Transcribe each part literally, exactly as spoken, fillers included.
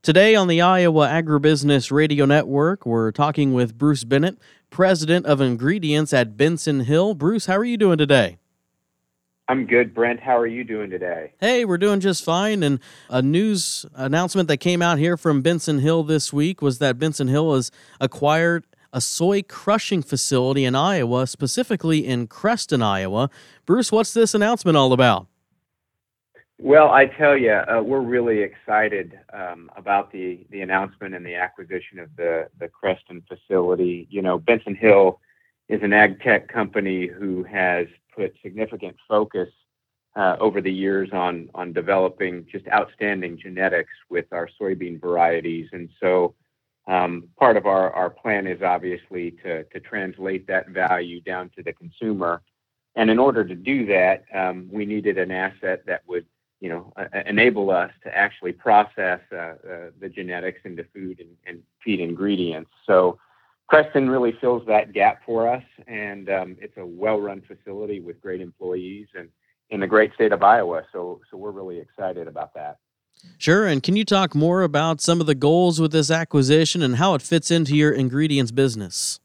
Today on the Iowa Agribusiness Radio Network, we're talking with Bruce Bennett, President of Ingredients at Benson Hill. Bruce, how are you doing today? I'm good, Brent. How are you doing today? Hey, we're doing just fine. And a news announcement that came out here from Benson Hill this week was that Benson Hill has acquired a soy crushing facility in Iowa, specifically in Creston, Iowa. Bruce, what's this announcement all about? Well, I tell you, uh, we're really excited um, about the, the announcement and the acquisition of the, the Creston facility. You know, Benson Hill is an ag tech company who has put significant focus uh, over the years on, on developing just outstanding genetics with our soybean varieties. And so um, part of our, our plan is obviously to, to translate that value down to the consumer. And in order to do that, um, we needed an asset that would you know, uh, enable us to actually process uh, uh, the genetics into food and, and feed ingredients. So Creston really fills that gap for us, and um, it's a well-run facility with great employees and in the great state of Iowa. So, so we're really excited about that. Sure, and can you talk more about some of the goals with this acquisition and how it fits into your ingredients business?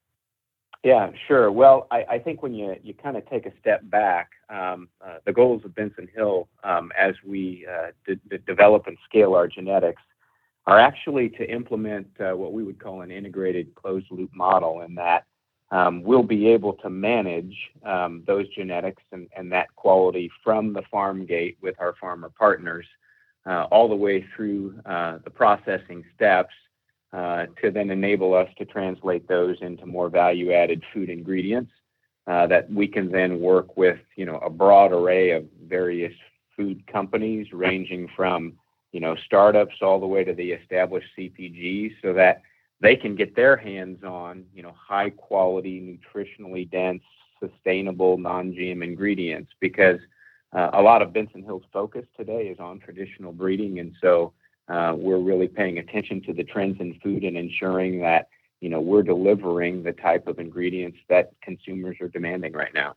Yeah, sure. Well, I, I think when you, you kind of take a step back, um, uh, the goals of Benson Hill um, as we uh, d- d- develop and scale our genetics are actually to implement uh, what we would call an integrated closed loop model, in that um, we'll be able to manage um, those genetics and, and that quality from the farm gate with our farmer partners uh, all the way through uh, the processing steps Uh, to then enable us to translate those into more value-added food ingredients uh, that we can then work with, you know, a broad array of various food companies, ranging from, you know, startups all the way to the established C P Gs, so that they can get their hands on, you know, high-quality, nutritionally dense, sustainable, non-G M ingredients. Because uh, a lot of Benson Hill's focus today is on traditional breeding, and so Uh, we're really paying attention to the trends in food and ensuring that, you know, we're delivering the type of ingredients that consumers are demanding right now.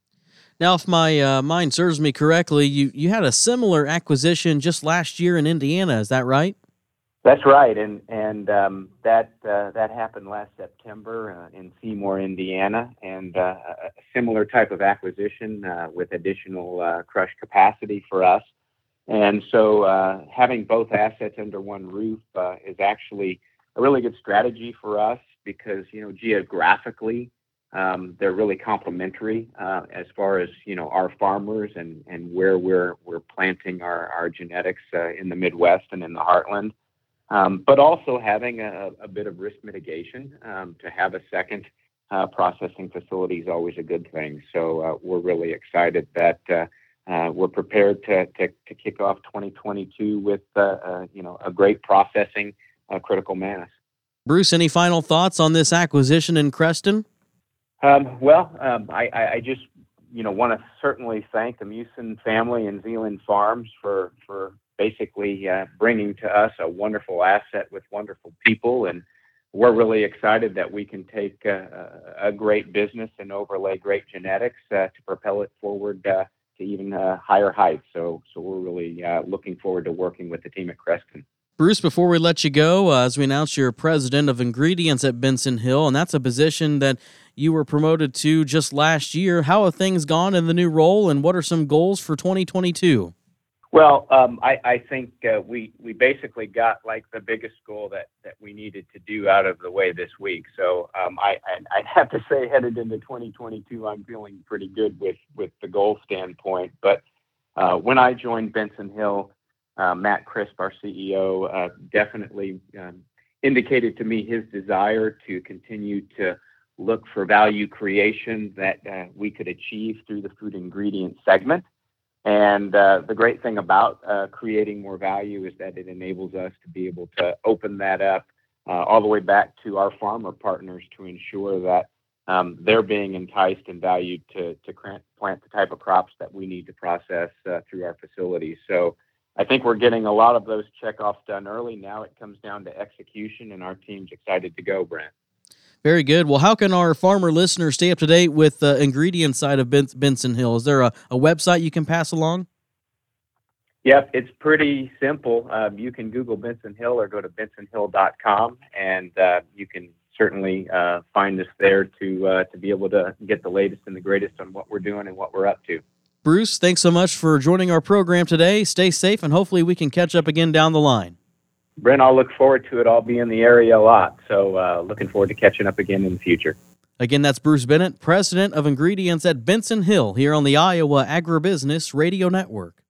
Now, if my uh, mind serves me correctly, you, you had a similar acquisition just last year in Indiana. Is that right? That's right, and and um, that uh, that happened last September uh, in Seymour, Indiana, and uh, a similar type of acquisition uh, with additional uh, crush capacity for us. And so uh, having both assets under one roof uh, is actually a really good strategy for us because, you know, geographically, um, they're really complementary uh, as far as, you know, our farmers and, and where we're we're planting our, our genetics uh, in the Midwest and in the Heartland. Um, but also having a, a bit of risk mitigation. Um, to have a second uh, processing facility is always a good thing. So uh, we're really excited that uh, Uh, we're prepared to, to, to kick off twenty twenty-two with uh, uh, you know, a great processing uh, critical mass. Bruce, any final thoughts on this acquisition in Creston? Um, well, um, I, I just you know want to certainly thank the Musin family and Zeeland Farms for for basically uh, bringing to us a wonderful asset with wonderful people, and we're really excited that we can take uh, a great business and overlay great genetics uh, to propel it forward Uh, to even uh, higher heights. So so we're really uh, looking forward to working with the team at Creston. Bruce, before we let you go, uh, as we announced, you're president of ingredients at Benson Hill, and that's a position that you were promoted to just last year. How have things gone in the new role, and what are some goals for twenty twenty-two? Well, um, I, I think uh, we we basically got like the biggest goal that, that we needed to do out of the way this week. So um, I, I I'd have to say, headed into twenty twenty-two, I'm feeling pretty good with, with the goal standpoint. But uh, when I joined Benson Hill, uh, Matt Crisp, our C E O, uh, definitely um, indicated to me his desire to continue to look for value creation that uh, we could achieve through the food ingredient segment. And uh, the great thing about uh, creating more value is that it enables us to be able to open that up uh, all the way back to our farmer partners to ensure that um, they're being enticed and valued to, to plant the type of crops that we need to process uh, through our facilities. So I think we're getting a lot of those checkoffs done early. Now it comes down to execution, and our team's excited to go, Brent. Very good. Well, how can our farmer listeners stay up to date with the ingredient side of ben- Benson Hill? Is there a, a website you can pass along? Yep, it's pretty simple. Um, you can Google Benson Hill or go to benson hill dot com, and uh, you can certainly uh, find us there to uh, to be able to get the latest and the greatest on what we're doing and what we're up to. Bruce, thanks so much for joining our program today. Stay safe, and hopefully we can catch up again down the line. Brent, I'll look forward to it. I'll be in the area a lot, so uh, looking forward to catching up again in the future. Again, that's Bruce Bennett, President of Ingredients at Benson Hill, here on the Iowa Agribusiness Radio Network.